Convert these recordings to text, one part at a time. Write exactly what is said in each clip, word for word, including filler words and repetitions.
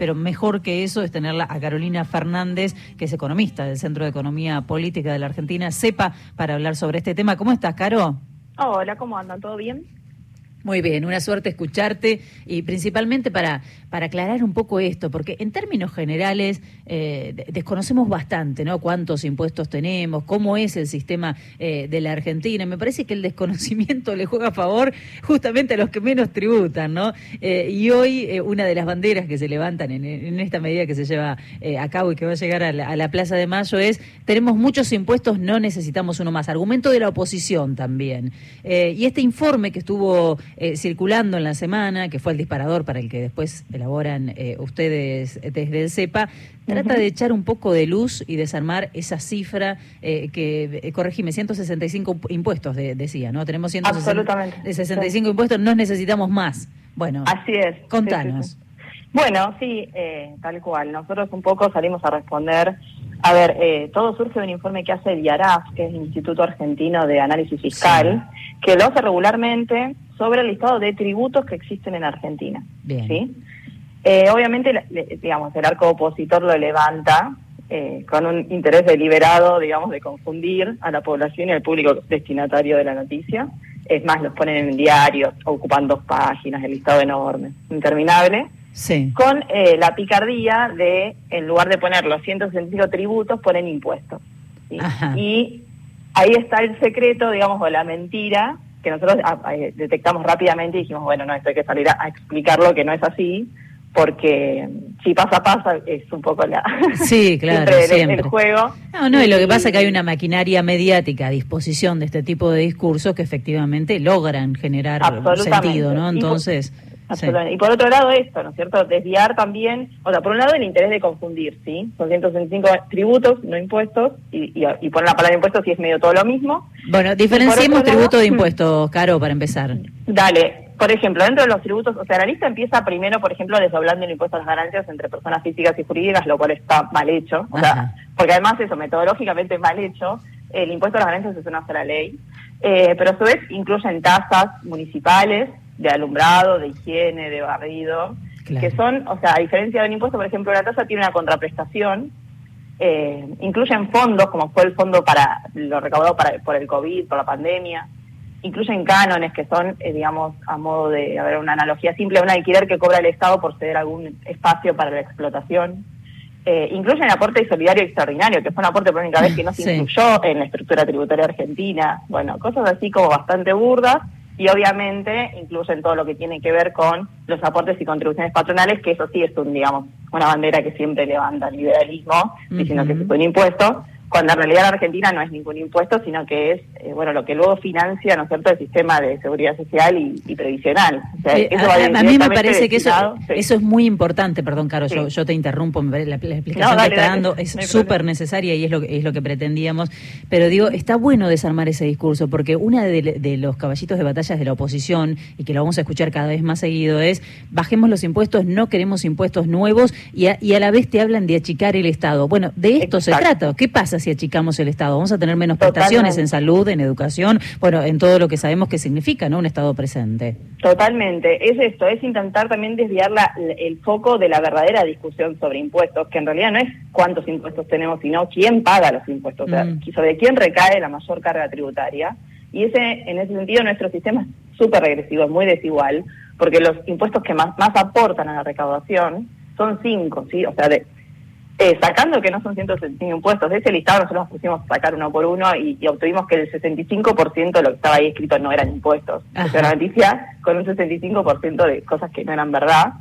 pero mejor que eso es tenerla a Carolina Fernández, que es economista del Centro de Economía Política de la Argentina, CEPA, para hablar sobre este tema. ¿Cómo estás, Caro? Hola, ¿cómo andan? ¿Todo bien? Muy bien, una suerte escucharte y principalmente para, para aclarar un poco esto, porque en términos generales eh, desconocemos bastante, ¿no? Cuántos impuestos tenemos, cómo es el sistema eh, de la Argentina. Me parece que el desconocimiento le juega a favor justamente a los que menos tributan, ¿no? Eh, y hoy eh, una de las banderas que se levantan en, en esta medida que se lleva eh, a cabo y que va a llegar a la, a la Plaza de Mayo es: tenemos muchos impuestos, no necesitamos uno más. Argumento de la oposición también. Eh, y este informe que estuvo Eh, circulando en la semana, que fue el disparador para el que después elaboran eh, ustedes desde el CEPA, trata uh-huh. de echar un poco de luz y desarmar esa cifra eh, que, eh, corregime, ciento sesenta y cinco impuestos, de, decía, ¿no? Tenemos ciento sesenta y cinco sí. impuestos, no necesitamos más. Bueno, así es. Contanos. Sí, sí, sí. Bueno, sí, eh, tal cual. Nosotros un poco salimos a responder. A ver, eh, todo surge de un informe que hace el IARAF, que es el Instituto Argentino de Análisis Fiscal, sí. que lo hace regularmente sobre el listado de tributos que existen en Argentina. Bien. ¿Sí? Eh, obviamente, digamos, el arco opositor lo levanta eh, con un interés deliberado, digamos, de confundir a la población y al público destinatario de la noticia. Es más, los ponen en diarios, ocupan dos páginas, el listado enorme, interminable. Sí. Con eh, la picardía de, en lugar de poner los ciento sesenta y cinco tributos, ponen impuestos. ¿Sí? Y ahí está el secreto, digamos, o la mentira, que nosotros a, a, detectamos rápidamente y dijimos, bueno, no, esto hay que salir a, a explicarlo, que no es así, porque si pasa, pasa, es un poco la sí, claro, siempre, siempre. El, el juego. No, no, y lo que pasa es que hay una maquinaria mediática a disposición de este tipo de discursos que efectivamente logran generar sentido, ¿no? Entonces... Sí. Y por otro lado esto, ¿no es cierto? Desviar también, o sea, por un lado el interés de confundir, ¿sí? Son ciento sesenta y cinco tributos, no impuestos, y, y, y poner la palabra impuestos si es medio todo lo mismo. Bueno, diferenciemos tributo de impuestos, Caro, para empezar. Dale, por ejemplo, dentro de los tributos, o sea, la lista empieza primero, por ejemplo, desdoblando el impuesto a las ganancias entre personas físicas y jurídicas, lo cual está mal hecho, o Ajá. sea, porque además eso, metodológicamente mal hecho, el impuesto a las ganancias es una sola ley, eh, pero a su vez incluyen tasas municipales, de alumbrado, de higiene, de barrido, claro. que son, o sea, a diferencia de un impuesto, por ejemplo, la tasa tiene una contraprestación, eh, incluyen fondos, como fue el fondo para lo recaudado para, por el COVID, por la pandemia, incluyen cánones que son, eh, digamos, a modo de, a ver, una analogía simple, un alquiler que cobra el Estado por ceder algún espacio para la explotación. Eh, incluyen el aporte solidario extraordinario, que fue un aporte por única vez que no se sí. incluyó en la estructura tributaria argentina. Bueno, cosas así como bastante burdas. Y obviamente incluyen todo lo que tiene que ver con los aportes y contribuciones patronales, que eso sí es un, digamos, una bandera que siempre levanta el liberalismo, uh-huh. diciendo que es un impuesto, cuando en realidad en Argentina no es ningún impuesto, sino que es, eh, bueno, lo que luego financia, ¿no es cierto?, el sistema de seguridad social y, y previsional. O sea, eh, eso a, va a mí me parece que eso, sí. eso es muy importante, perdón, Caro, sí. yo, yo te interrumpo, me parece, la, la explicación no, dale, que está dale, dando dale, es no súper necesaria y es lo, es lo que pretendíamos, pero digo, está bueno desarmar ese discurso, porque una de, de los caballitos de batallas de la oposición, y que lo vamos a escuchar cada vez más seguido, es bajemos los impuestos, no queremos impuestos nuevos, y a, y a la vez te hablan de achicar el Estado. Bueno, de esto Exacto. se trata. ¿Qué pasa si achicamos el Estado? Vamos a tener menos prestaciones Totalmente. En salud, en educación, bueno, en todo lo que sabemos que significa, ¿no?, un Estado presente. Totalmente. Es esto, es intentar también desviar la, el foco de la verdadera discusión sobre impuestos, que en realidad no es cuántos impuestos tenemos, sino quién paga los impuestos, mm. o sea, sobre quién recae la mayor carga tributaria. Y ese, en ese sentido, nuestro sistema es súper regresivo, es muy desigual, porque los impuestos que más, más aportan a la recaudación son cinco, ¿sí? O sea, de... Eh, sacando que no son ciento sesenta y cinco impuestos, de ese listado nosotros nos pusimos a sacar uno por uno y, y obtuvimos que el sesenta y cinco por ciento de lo que estaba ahí escrito no eran impuestos. O sea, una noticia con un sesenta y cinco por ciento de cosas que no eran verdad.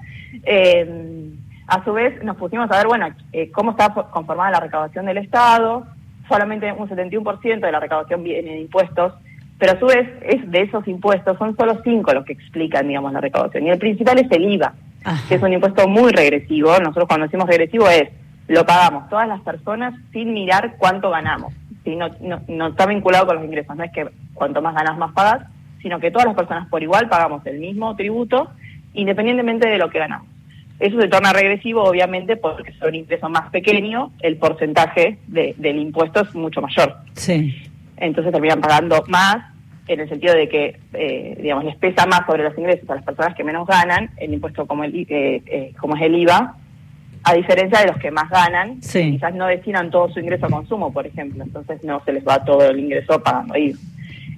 Eh, a su vez nos pusimos a ver, bueno, eh, cómo está conformada la recaudación del Estado. Solamente un setenta y uno por ciento de la recaudación viene de impuestos, pero a su vez es de esos impuestos son solo cinco los que explican, digamos, la recaudación. Y el principal es el I V A, Ajá. que es un impuesto muy regresivo. Nosotros cuando decimos regresivo es lo pagamos todas las personas sin mirar cuánto ganamos. ¿Sí? No, no, no está vinculado con los ingresos, no es que cuanto más ganas más pagas, sino que todas las personas por igual pagamos el mismo tributo independientemente de lo que ganamos. Eso se torna regresivo, obviamente, porque sobre un ingreso más pequeño, el porcentaje de, del impuesto es mucho mayor. Sí. Entonces terminan pagando más, en el sentido de que, eh, digamos, les pesa más sobre los ingresos a las personas que menos ganan, el impuesto como, el, eh, eh, como es el I V A, a diferencia de los que más ganan, sí. quizás no destinan todo su ingreso a consumo, por ejemplo, entonces no se les va todo el ingreso pagando I V A.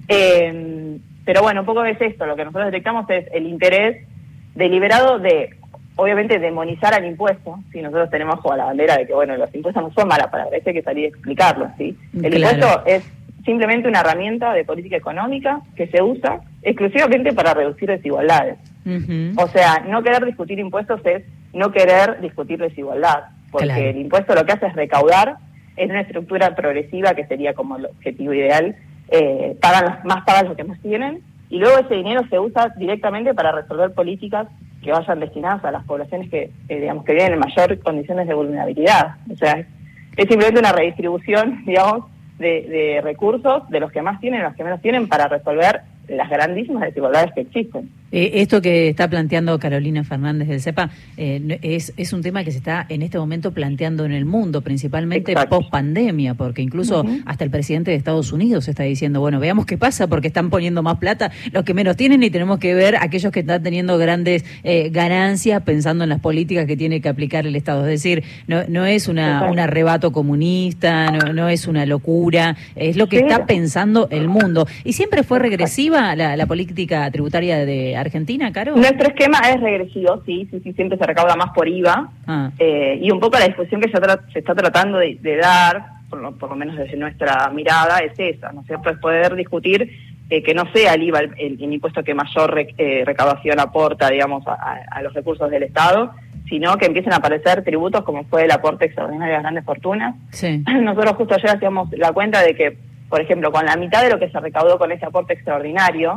Eh, pero bueno, un poco es esto, lo que nosotros detectamos es el interés deliberado de, obviamente, demonizar al impuesto. Si nosotros tenemos como la bandera de que, bueno, los impuestos no son mala palabra, hay que salir a explicarlo, ¿sí? El claro. impuesto es simplemente una herramienta de política económica que se usa exclusivamente para reducir desigualdades. Uh-huh. O sea, no querer discutir impuestos es no querer discutir desigualdad, porque claro. el impuesto lo que hace es recaudar en una estructura progresiva que sería como el objetivo ideal. Eh, pagan los, más pagan los que más tienen, y luego ese dinero se usa directamente para resolver políticas que vayan destinadas a las poblaciones que, eh, digamos, que viven en mayor condiciones de vulnerabilidad. O sea, es, es simplemente una redistribución, digamos, de, de recursos de los que más tienen a los que menos tienen para resolver las grandísimas desigualdades que existen. Eh, esto que está planteando Carolina Fernández del CEPA eh, es, es un tema que se está en este momento planteando en el mundo, principalmente post pandemia, porque incluso uh-huh. hasta el presidente de Estados Unidos está diciendo, bueno, veamos qué pasa, porque están poniendo más plata los que menos tienen y tenemos que ver aquellos que están teniendo grandes eh, ganancias pensando en las políticas que tiene que aplicar el Estado. Es decir, no, no es una, un arrebato comunista, no, no es una locura, es lo que sí. está pensando el mundo. Y siempre fue regresiva la, la política tributaria de Argentina, Caro. Nuestro esquema es regresivo, sí, sí, sí, siempre se recauda más por I V A, ah. eh, y un poco la discusión que se, tra- se está tratando de, de dar, por lo, por lo menos desde nuestra mirada, es esa, ¿no es cierto? Es poder discutir eh, que no sea el I V A el, el, el impuesto que mayor rec- eh, recaudación aporta, digamos, a, a los recursos del Estado, sino que empiecen a aparecer tributos como fue el aporte extraordinario a las grandes fortunas. Sí. Nosotros justo ayer hacíamos la cuenta de que, por ejemplo, con la mitad de lo que se recaudó con ese aporte extraordinario,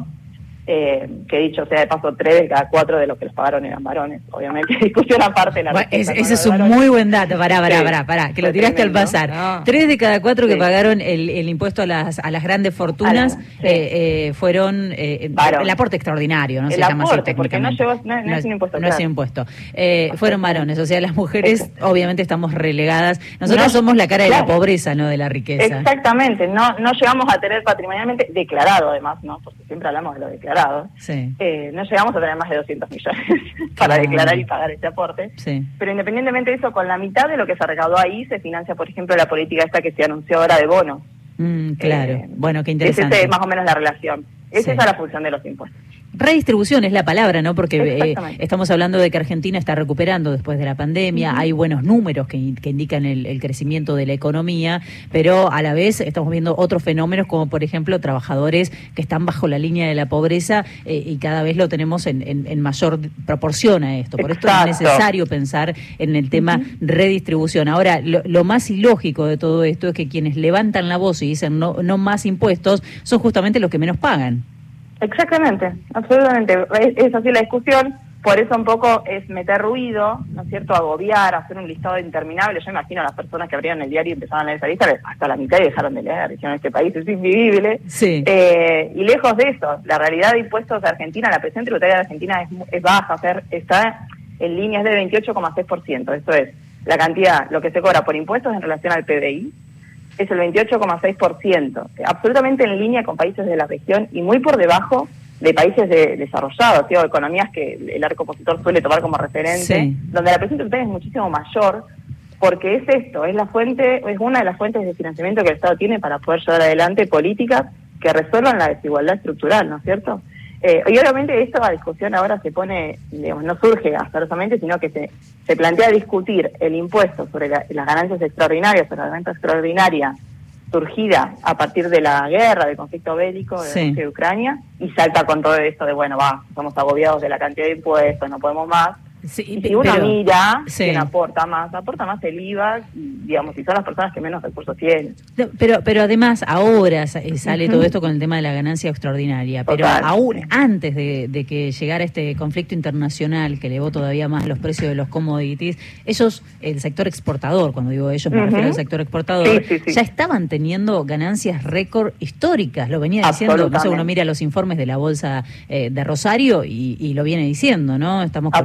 Eh, que dicho sea de paso, tres de cada cuatro de los que los pagaron eran varones, obviamente, discusión aparte. La bueno, es, ese es un muy buen dato, pará, pará, sí, pará, pará, que lo tiraste tremendo, al pasar. No. Tres de cada cuatro sí. que pagaron el, el impuesto a las a las grandes fortunas la, sí. eh, eh, fueron eh, el aporte extraordinario, no el se aporte, llama así técnicamente. Porque no, llevó, no, no, no es un impuesto. No claro. es un impuesto. Eh, fueron varones, o sea, las mujeres Exacto. obviamente estamos relegadas. Nosotros no, somos la cara claro. de la pobreza, no de la riqueza. Exactamente, no no llegamos a tener patrimonialmente declarado, además, ¿no? Porque siempre hablamos de lo declarado. Sí. Eh, no llegamos a tener más de doscientos millones para claro. declarar y pagar ese aporte. Sí. Pero independientemente de eso, con la mitad de lo que se recaudó ahí se financia, por ejemplo, la política esta que se anunció ahora de bonos. Mm, claro, eh, bueno, qué interesante. Esa es más o menos la relación. Esa sí. es la función de los impuestos. Redistribución es la palabra, ¿no? Porque eh, estamos hablando de que Argentina está recuperando después de la pandemia, uh-huh. hay buenos números que, que indican el, el crecimiento de la economía, pero a la vez estamos viendo otros fenómenos como, por ejemplo, trabajadores que están bajo la línea de la pobreza eh, y cada vez lo tenemos en, en, en mayor proporción a esto. Por Exacto. esto es necesario pensar en el tema uh-huh. redistribución. Ahora, lo, lo más ilógico de todo esto es que quienes levantan la voz y dicen no, no más impuestos son justamente los que menos pagan. Exactamente, absolutamente. Es, es así la discusión, por eso un poco es meter ruido, ¿no es cierto?, agobiar, hacer un listado interminable. Yo imagino a las personas que abrieron el diario y empezaban a leer esa lista, hasta la mitad y dejaron de leer, dijeron, este país es invivible. Sí. Eh, y lejos de eso, la realidad de impuestos de Argentina, la presión tributaria de Argentina es, es baja, o sea, está en líneas del veintiocho coma seis por ciento, esto es, la cantidad, lo que se cobra por impuestos en relación al P B I, es el veintiocho coma seis por ciento, absolutamente en línea con países de la región y muy por debajo de países de, desarrollados, ¿sí? O economías que el arco opositor suele tomar como referente, sí. donde la presión tributaria es muchísimo mayor, porque es esto, es la fuente, es una de las fuentes de financiamiento que el Estado tiene para poder llevar adelante políticas que resuelvan la desigualdad estructural, ¿no es cierto? Eh, y obviamente esta discusión ahora se pone, digamos, no surge azarosamente, sino que se, se plantea discutir el impuesto sobre la, las ganancias extraordinarias, sobre la renta extraordinaria surgida a partir de la guerra, del conflicto bélico de, sí. de Ucrania, y salta con todo esto de, bueno, va, estamos agobiados de la cantidad de impuestos, no podemos más. Sí, y si uno pero, mira sí. quién aporta más, aporta más el I V A, digamos, y son las personas que menos recursos tienen. Pero pero además ahora sale uh-huh. todo esto con el tema de la ganancia extraordinaria, pero Total, aún sí. antes de, de que llegara este conflicto internacional que elevó todavía más los precios de los commodities, ellos, el sector exportador, cuando digo ellos me uh-huh. refiero al sector exportador, sí, sí, sí. ya estaban teniendo ganancias récord históricas, lo venía diciendo, no sé, uno mira los informes de la bolsa eh, de Rosario y, y lo viene diciendo, ¿no? Estamos con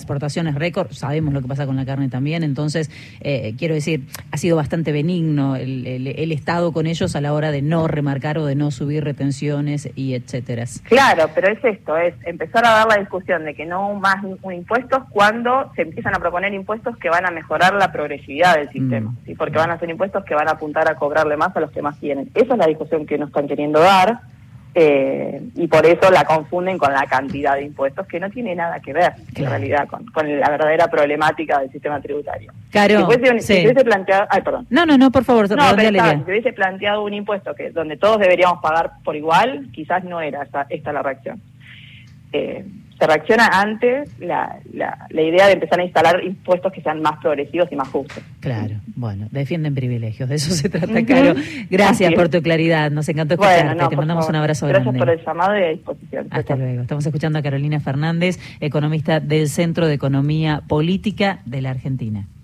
exportaciones récord, sabemos lo que pasa con la carne también, entonces, eh, quiero decir, ha sido bastante benigno el, el, el Estado con ellos a la hora de no remarcar o de no subir retenciones y etcétera. Claro, pero es esto, es empezar a dar la discusión de que no más impuestos cuando se empiezan a proponer impuestos que van a mejorar la progresividad del sistema, mm. ¿sí? Porque van a ser impuestos que van a apuntar a cobrarle más a los que más tienen. Esa es la discusión que no están queriendo dar, eh, y por eso la confunden con la cantidad de impuestos, que no tiene nada que ver, claro, en realidad, con, con la verdadera problemática del sistema tributario. Claro, si hubiese, sí. si hubiese planteado... Ay, perdón. No, no, no, por favor. No, pero está, si hubiese planteado un impuesto que donde todos deberíamos pagar por igual, quizás no era esta, esta la reacción. Eh, se reacciona antes la, la, la idea de empezar a instalar impuestos que sean más progresivos y más justos. Claro, bueno, defienden privilegios, de eso se trata, Caro. Gracias por tu claridad, nos encantó escucharte, bueno, no, te mandamos favor. un abrazo Gracias grande. Gracias por el llamado y a disposición. Hasta luego. Estamos escuchando a Carolina Fernández, economista del Centro de Economía Política de la Argentina.